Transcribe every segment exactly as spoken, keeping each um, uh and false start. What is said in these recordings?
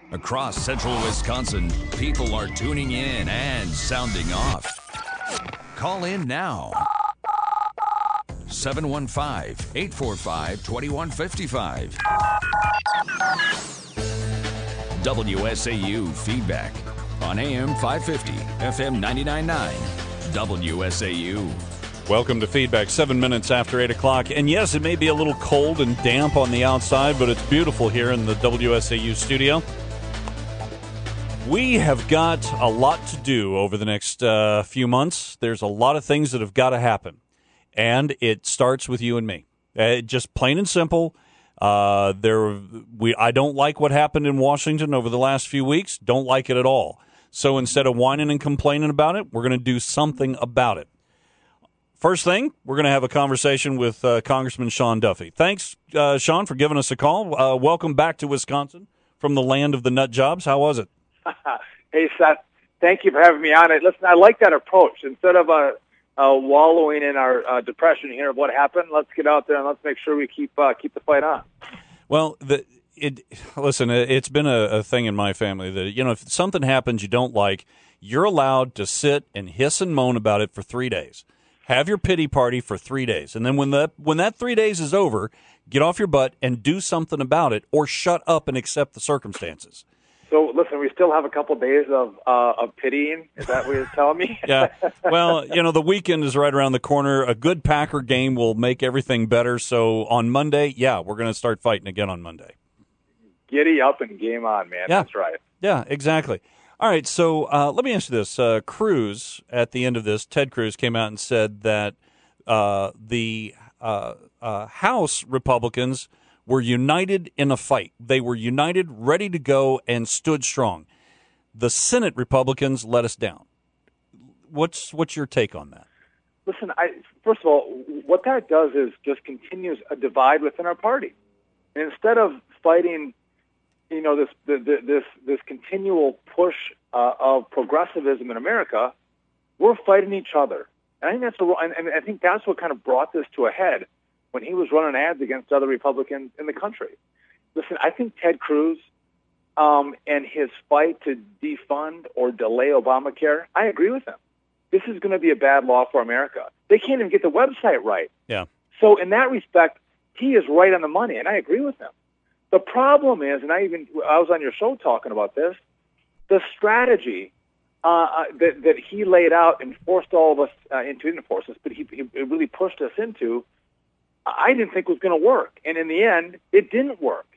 Across central Wisconsin, people are tuning in and sounding off. Call in now. seven one five, eight four five, two one five five. W S A U Feedback on A M five fifty, F M ninety-nine point nine. W S A U. Welcome to Feedback, seven minutes after eight o'clock. And yes, it may be a little cold and damp on the outside, but it's beautiful here in the W S A U studio. We have got a lot to do over the next uh, few months. There's a lot of things that have got to happen. And it starts with you and me. Uh, just plain and simple. Uh, there, we. I don't like what happened in Washington over the last few weeks. Don't like it at all. So instead of whining and complaining about it, we're going to do something about it. First thing, we're going to have a conversation with uh, Congressman Sean Duffy. Thanks, uh, Sean, for giving us a call. Uh, welcome back to Wisconsin from the land of the nut jobs. How was it? Hey, Seth. Thank you for having me on it. Listen, I like that approach. Instead of uh, uh, wallowing in our uh, depression here of what happened, let's get out there and let's make sure we keep uh, keep the fight on. Well, the, it listen, it's been a, a thing in my family that, you know, if something happens you don't like, you're allowed to sit and hiss and moan about it for three days. Have your pity party for three days. And then when the when that three days is over, get off your butt and do something about it, or shut up and accept the circumstances. So, listen, we still have a couple days of uh, of pitying. Is that what you're telling me? Yeah. Well, you know, the weekend is right around the corner. A good Packer game will make everything better. So on Monday, yeah, we're going to start fighting again on Monday. Giddy up and game on, man. Yeah. That's right. Yeah, exactly. All right, so uh, let me ask you this. Uh, Cruz, at the end of this, Ted Cruz came out and said that uh, the uh, uh, House Republicans were united in a fight. They were united, ready to go, and stood strong. The Senate Republicans let us down. What's what's your take on that? Listen, I, first of all, what that does is just continues a divide within our party. And instead of fighting, you know, this the, the, this this continual push uh, of progressivism in America, we're fighting each other. And I think that's the and, and I think that's what kind of brought this to a head when he was running ads against other Republicans in the country. Listen, I think Ted Cruz um, and his fight to defund or delay Obamacare, I agree with him. This is going to be a bad law for America. They can't even get the website right. Yeah. So in that respect, he is right on the money, and I agree with him. The problem is, and I even I was on your show talking about this, the strategy uh, that, that he laid out and forced all of us uh, into, didn't force us, but he, he really pushed us into, I didn't think was going to work. And in the end, it didn't work.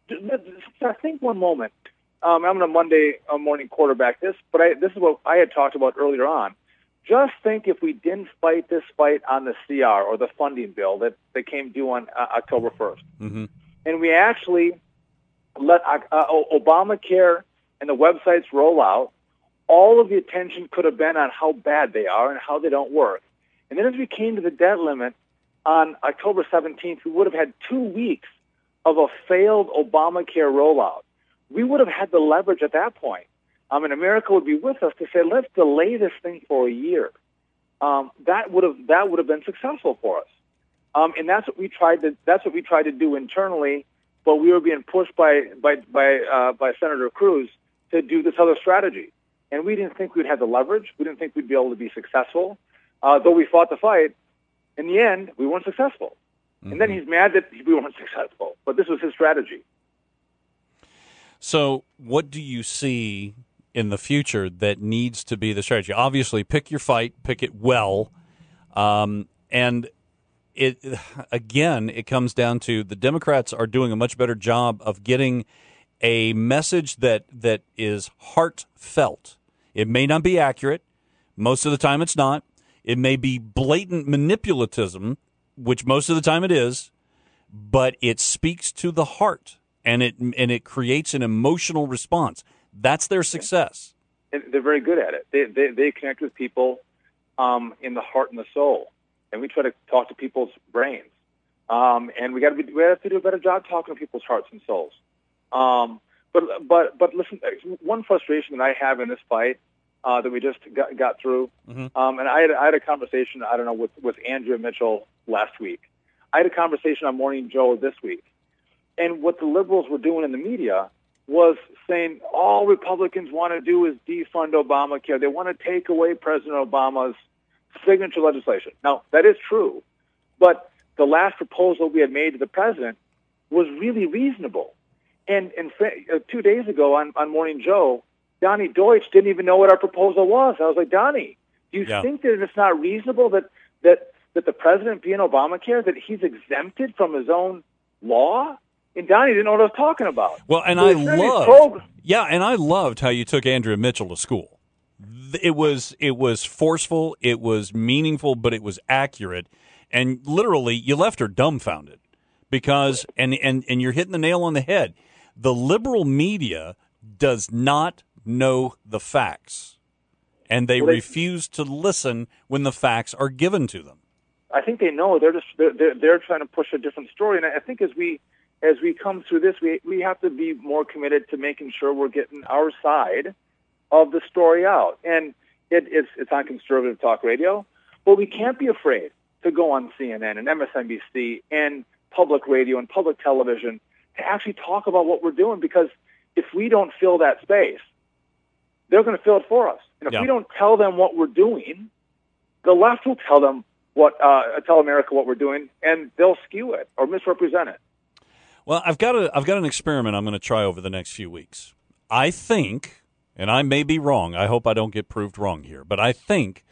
I think one moment, um, I'm going to Monday uh, morning quarterback this, but I, this is what I had talked about earlier on. Just think if we didn't fight this fight on the C R or the funding bill that, that came due on uh, October first. Mm-hmm. And we actually let uh, uh, Obamacare and the websites roll out, all of the attention could have been on how bad they are and how they don't work. And then as we came to the debt limit, on October seventeenth, we would have had two weeks of a failed Obamacare rollout. We would have had the leverage at that point. Um, and America would be with us to say, let's delay this thing for a year. Um, that would have that would have been successful for us. Um, and that's what we tried to that's what we tried to do internally, but we were being pushed by by by uh, by Senator Cruz to do this other strategy. And we didn't think we'd have the leverage. We didn't think we'd be able to be successful, uh, though we fought the fight. In the end, we weren't successful. Mm-hmm. And then he's mad that we weren't successful. But this was his strategy. So what do you see in the future that needs to be the strategy? Obviously, pick your fight, pick it well. Um, and it again, it comes down to the Democrats are doing a much better job of getting a message that that is heartfelt. It may not be accurate. Most of the time it's not. It may be blatant manipulatism, which most of the time it is, but it speaks to the heart, and it and it creates an emotional response. That's their success. And they're very good at it. They they, they connect with people um, in the heart and the soul, and we try to talk to people's brains. Um, and we got to be we have to do a better job talking to people's hearts and souls. Um, but but but listen, one frustration that I have in this fight. Uh, that we just got, got through. Mm-hmm. Um, and I had, I had a conversation, I don't know, with, with Andrea Mitchell last week. I had a conversation on Morning Joe this week. And what the liberals were doing in the media was saying all Republicans want to do is defund Obamacare. They want to take away President Obama's signature legislation. Now, that is true, but the last proposal we had made to the president was really reasonable. And, and uh, two days ago on, on Morning Joe, Donnie Deutsch didn't even know what our proposal was. I was like, Donnie, do you yeah. think that it's not reasonable that, that, that the president be in Obamacare, that he's exempted from his own law? And Donnie didn't know what I was talking about. Well, and so I loved, told- yeah, and I loved how you took Andrea Mitchell to school. It was it was forceful, it was meaningful, but it was accurate, and literally you left her dumbfounded because, and and and you're hitting the nail on the head. The liberal media does not know the facts, and they, well, they refuse to listen when the facts are given to them. I think they know they're just they're they're, they're trying to push a different story, and I think as we. As we come through this, we we have to be more committed to making sure we're getting our side of the story out. And it, it's it's on conservative talk radio, but we can't be afraid to go on C N N and M S N B C and public radio and public television to actually talk about what we're doing, because if we don't fill that space, they're going to fill it for us. And if yeah. we don't tell them what we're doing, the left will tell them what uh, tell America what we're doing, and they'll skew it or misrepresent it. Well, I've got a I've got an experiment I'm going to try over the next few weeks. I think, and I may be wrong, I hope I don't get proved wrong here, but I think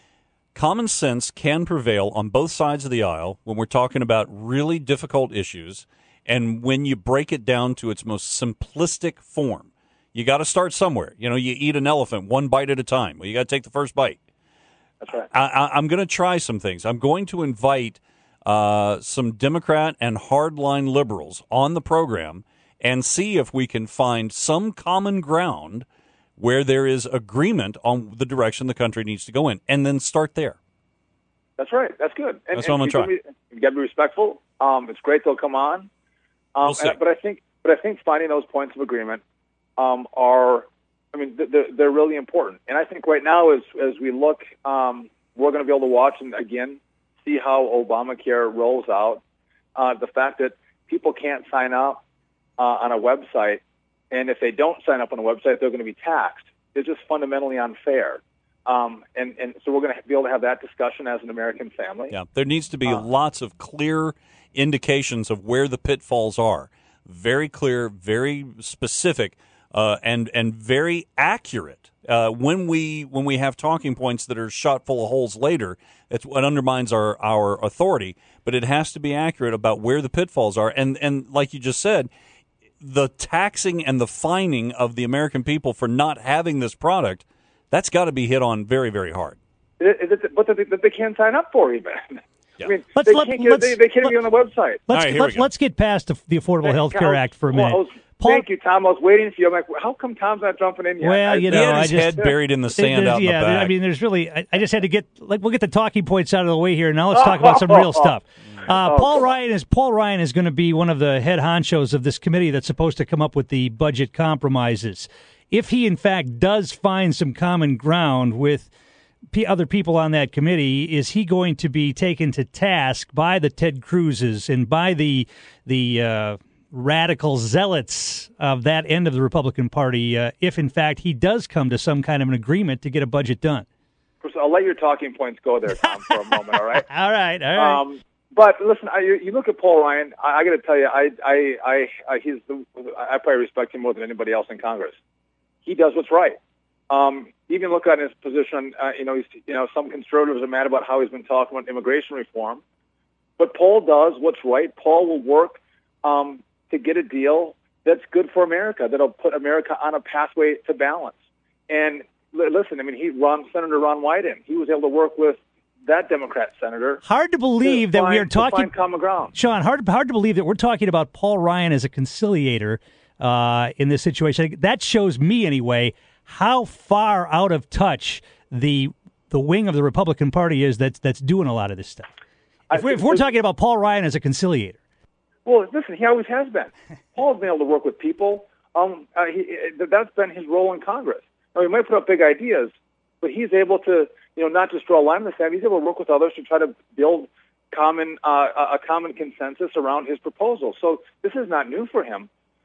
common sense can prevail on both sides of the aisle when we're talking about really difficult issues and when you break it down to its most simplistic form. You got to start somewhere. You know, you eat an elephant one bite at a time. Well, you got to take the first bite. That's right. I, I, I'm going to try some things. I'm going to invite Uh, some Democrat and hardline liberals on the program and see if we can find some common ground where there is agreement on the direction the country needs to go in, and then start there. That's right. That's good. And, That's what I'm going to try. You got to be respectful. Um, it's great they'll come on. Um, we'll see. And, but I think, but I think finding those points of agreement um, are, I mean, they're, they're really important. And I think right now, as as we look, um, we're going to be able to watch and again. see how Obamacare rolls out. Uh, the fact that people can't sign up uh, on a website, and if they don't sign up on a website, they're going to be taxed. It's just fundamentally unfair. Um, and, and so we're going to be able to have that discussion as an American family. Yeah, there needs to be uh, lots of clear indications of where the pitfalls are. Very clear, very specific, uh, and and very accurate. Uh, when we when we have talking points that are shot full of holes later, that's what undermines our, our authority. But it has to be accurate about where the pitfalls are. And and like you just said, the taxing and the fining of the American people for not having this product, that's got to be hit on very, very hard. It, it, but they, they can't sign up for even. Yeah. I mean, let's they, let, can't get, let's, they, they can't let, be on the website. Let's, right, let's, let's get past the, the Affordable Health Care Act for a minute. Well, Paul, thank you, Tom. I was waiting for you. I'm like, how come Tom's not jumping in yet? Well, you he know, had his I just, head buried in the sand out in yeah, the back. I mean, there's really, I, I just had to get, like, we'll get the talking points out of the way here. Now let's talk about some real stuff. Uh, oh, Paul Ryan is Paul Ryan is going to be one of the head honchos of this committee that's supposed to come up with the budget compromises. If he, in fact, does find some common ground with P- other people on that committee, is he going to be taken to task by the Ted Cruzes and by the the uh, radical zealots of that end of the Republican Party, uh, if, in fact, he does come to some kind of an agreement to get a budget done? First, I'll let your talking points go there, Tom, for a moment, all right? all right, all right. Um, but listen, I, you look at Paul Ryan. I, I got to tell you, I, I, I, I, he's the, I probably respect him more than anybody else in Congress. He does what's right. Um, even look at his position. Uh, you know, he's, you know, some conservatives are mad about how he's been talking about immigration reform, but Paul does what's right. Paul will work um, to get a deal that's good for America, that'll put America on a pathway to balance. And l- listen, I mean, he Ron Senator Ron Wyden. He was able to work with that Democrat senator. Hard to believe to that find, we are talking, to find common ground. Sean. Hard, hard to believe that we're talking about Paul Ryan as a conciliator uh, in this situation. That shows me, anyway, how far out of touch the the wing of the Republican Party is that's that's doing a lot of this stuff. If we're, if we're talking about Paul Ryan as a conciliator. Well, listen, he always has been. Paul's been able to work with people. Um, uh, he, that's been his role in Congress. Now, he might put up big ideas, but he's able to, you know, not just draw a line in the sand. He's able to work with others to try to build common uh, a common consensus around his proposal. So this is not new for him.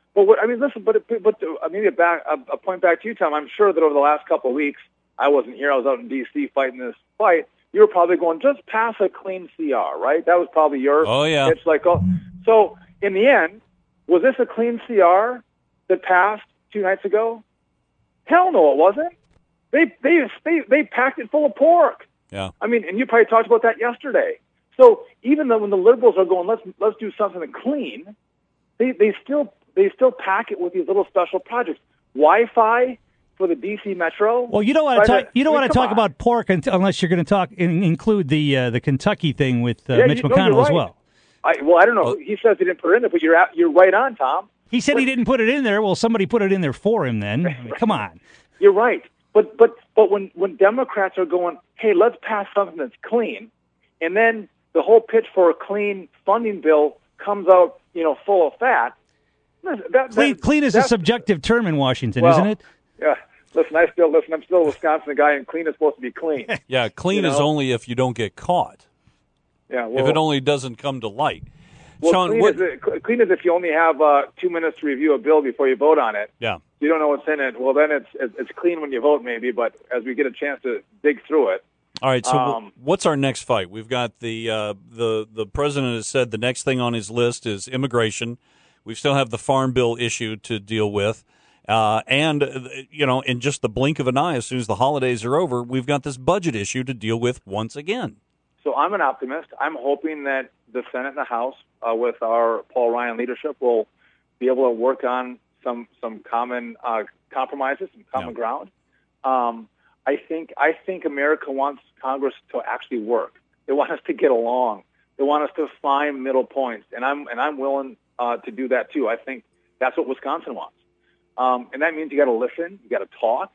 But what, I mean, listen, but but uh, maybe a back a, a point back to you, Tom. I'm sure that over the last couple of weeks, I wasn't here. I was out in D C fighting this fight. You were probably going, just pass a clean C R, right? That was probably your. Oh yeah. It's like, oh, so in the end, was this a clean C R that passed two nights ago? Hell no, it wasn't. They they they they packed it full of pork. Yeah. I mean, and you probably talked about that yesterday. So even though when the liberals are going, let's let's do something clean, they they still they still pack it with these little special projects. Wi-Fi for the D C Metro. Well, you don't want to talk. You don't I mean, want to talk on. about pork until, unless you're going to talk in, include the uh, the Kentucky thing with uh, Yeah, Mitch you, no, McConnell you're as right. well. I, well, I don't know. He says he didn't put it in there, but you're at, you're right on, Tom. He said but, he didn't put it in there. Well, somebody put it in there for him. Then I mean, come on. You're right. But but but when when Democrats are going, hey, let's pass something that's clean, and then the whole pitch for a clean funding bill comes out, you know, full of fat. That, Clean, that, clean is a subjective term in Washington, well, isn't it? Yeah. Listen, I still listen. I'm still a Wisconsin guy, and clean is supposed to be clean. Yeah, clean You is know? only if you don't get caught. Yeah. Well, If it only doesn't come to light. well, Sean, clean, what? is, clean is if you only have uh, two minutes to review a bill before you vote on it. Yeah. You don't know what's in it. Well, then it's it's clean when you vote, maybe. But as we get a chance to dig through it, All right. So, Um, what's our next fight? We've got the uh, the the president has said the next thing on his list is immigration. We still have the farm bill issue to deal with, uh, and uh, you know, in just the blink of an eye, as soon as the holidays are over, we've got this budget issue to deal with once again. so I'm an optimist. I'm hoping that the Senate and the House, uh, with our Paul Ryan leadership, will be able to work on some some common uh, compromises, some common Yeah. ground. Um, I think I think America wants Congress to actually work. They want us to get along. They want us to find middle points, and I'm and I'm willing uh, to do that too. I think that's what Wisconsin wants, um, and that means you got to listen, you got to talk,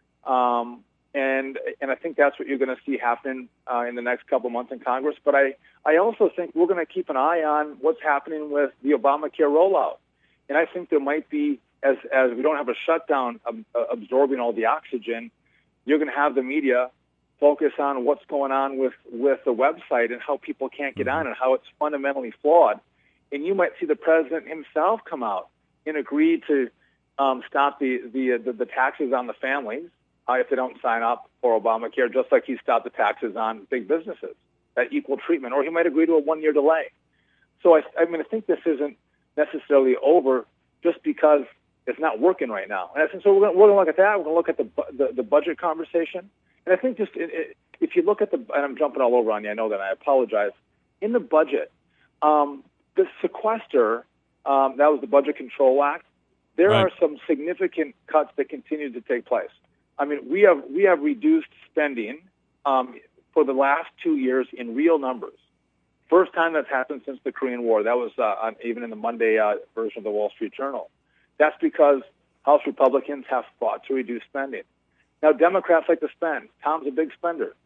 um, and and I think that's what you're going to see happen uh, in the next couple of months in Congress. But I I also think we're going to keep an eye on what's happening with the Obamacare rollout, and I think there might be, as as we don't have a shutdown um, uh, absorbing all the oxygen, you're going to have the media focus on what's going on with, with the website and how people can't get on and how it's fundamentally flawed. And you might see the president himself come out and agree to um, stop the, the, the, the taxes on the families uh, if they don't sign up for Obamacare, just like he stopped the taxes on big businesses, that equal treatment. Or he might agree to a one-year delay. So I, I mean, I think this isn't necessarily over just because it's not working right now. And I think, so we're going we're to look at that. We're going to look at the, the, the budget conversation. And I think just it, it, if you look at the, and I'm jumping all over on you, I know that, I apologize. In the budget, um, the sequester, um, that was the Budget Control Act, there Right. are some significant cuts that continue to take place. I mean, we have we have reduced spending um, for the last two years in real numbers. First time that's happened since the Korean War. That was uh, on, even in the Monday uh, version of the Wall Street Journal. That's because House Republicans have fought to reduce spending. Now, Democrats like to spend. Tom's a big spender.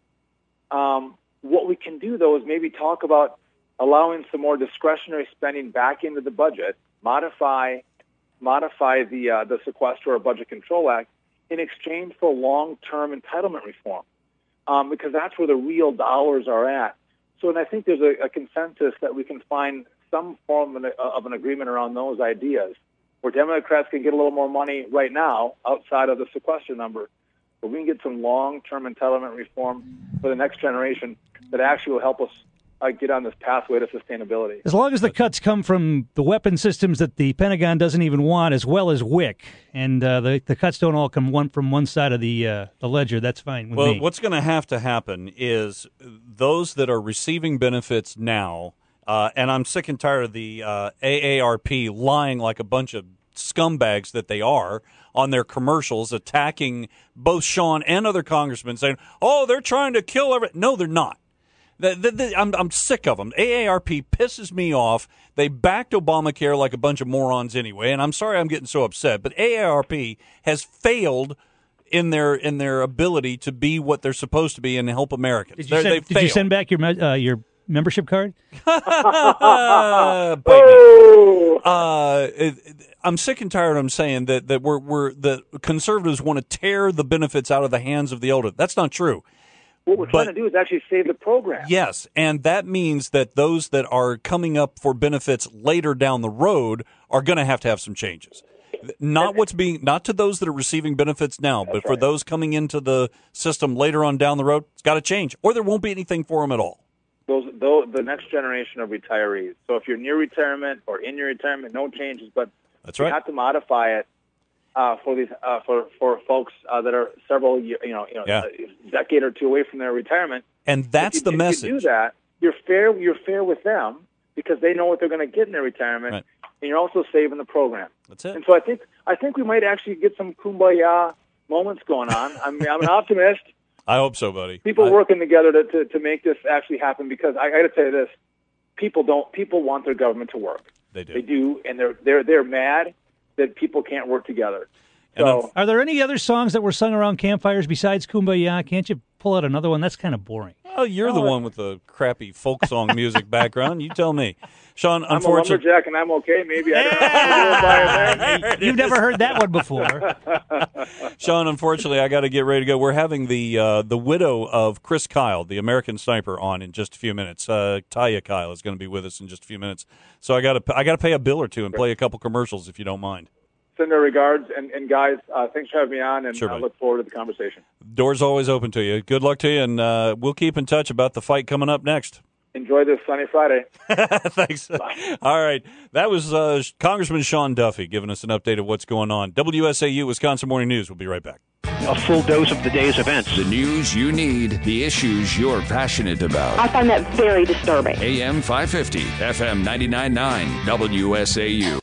Um, what we can do, though, is maybe talk about allowing some more discretionary spending back into the budget, modify modify the uh, the Sequester or Budget Control Act in exchange for long-term entitlement reform, um, because that's where the real dollars are at. So, and I think there's a, a consensus that we can find some form of an, of an agreement around those ideas, where Democrats can get a little more money right now outside of the sequester number, but we can get some long-term entitlement reform for the next generation that actually will help us uh, get on this pathway to sustainability. As long as the cuts come from the weapon systems that the Pentagon doesn't even want, as well as W I C, and uh, the the cuts don't all come one from one side of the uh, the ledger, that's fine with Well, me. what's going to have to happen is those that are receiving benefits now, uh, and I'm sick and tired of the uh, A A R P lying like a bunch of scumbags that they are on their commercials, attacking both Sean and other congressmen, saying, "Oh, they're trying to kill every." No, they're not. The, the, the, I'm, I'm sick of them. A A R P pisses me off. They backed Obamacare like a bunch of morons anyway, and I'm sorry I'm getting so upset. But A A R P has failed in their in their ability to be what they're supposed to be and help Americans. Did you, They're- send, they did you failed. send back your me- uh, your membership card? Uh, bite me. Uh, it, it- I'm sick and tired of them saying that, that we're, we're the conservatives want to tear the benefits out of the hands of the elder. That's not true. What we're But- trying to do is actually save the program. Yes, and that means that those that are coming up for benefits later down the road are going to have to have some changes. Not what's being, not to those that are receiving benefits now, but for right. those coming into the system later on down the road, it's got to change, or there won't be anything for them at all. Those, those, the next generation of retirees. So if you're near retirement or in your retirement, no changes, but That's you right. have to modify it uh, for these uh, for for folks uh, that are several year, you know, you know, Yeah. a decade or two away from their retirement. And that's If you- the if message. You do that, you're fair. You're fair with them because they know what they're going to get in their retirement, Right. and you're also saving the program. That's it. And so I think I think we might actually get some kumbaya moments going on. I'm I'm an optimist. I hope so, buddy. People I- working together to, to, to make this actually happen because I, I got to tell you this: people don't people want their government to work. They do. They do, and they're they're they're mad that people can't work together. And So Are there any other songs that were sung around campfires besides Kumbaya? Can't you pull out another one? That's kind of boring. Oh, you're the one with the crappy folk song music background. You tell me, Sean. I'm a Unfortunately, lumberjack and I'm okay. Maybe I don't know. I'll do it by then. You've never heard that one before. Sean, unfortunately, I got to get ready to go. We're having the uh, the widow of Chris Kyle, the American sniper, on in just a few minutes. Uh, Taya Kyle is going to be with us in just a few minutes. So I got to I got to pay a bill or two and play a couple commercials if you don't mind. Send our regards, and, and guys, uh, thanks for having me on, and Sure, I buddy. look forward to the conversation. Doors always open to you. Good luck to you, and uh, we'll keep in touch about the fight coming up next. Enjoy this sunny Friday. Thanks. All right. That was uh, Congressman Sean Duffy giving us an update of what's going on. W S A U, Wisconsin Morning News. We'll be right back. A full dose of the day's events. The news you need, the issues you're passionate about. I find that very disturbing. A M five fifty, F M ninety-nine point nine, W S A U.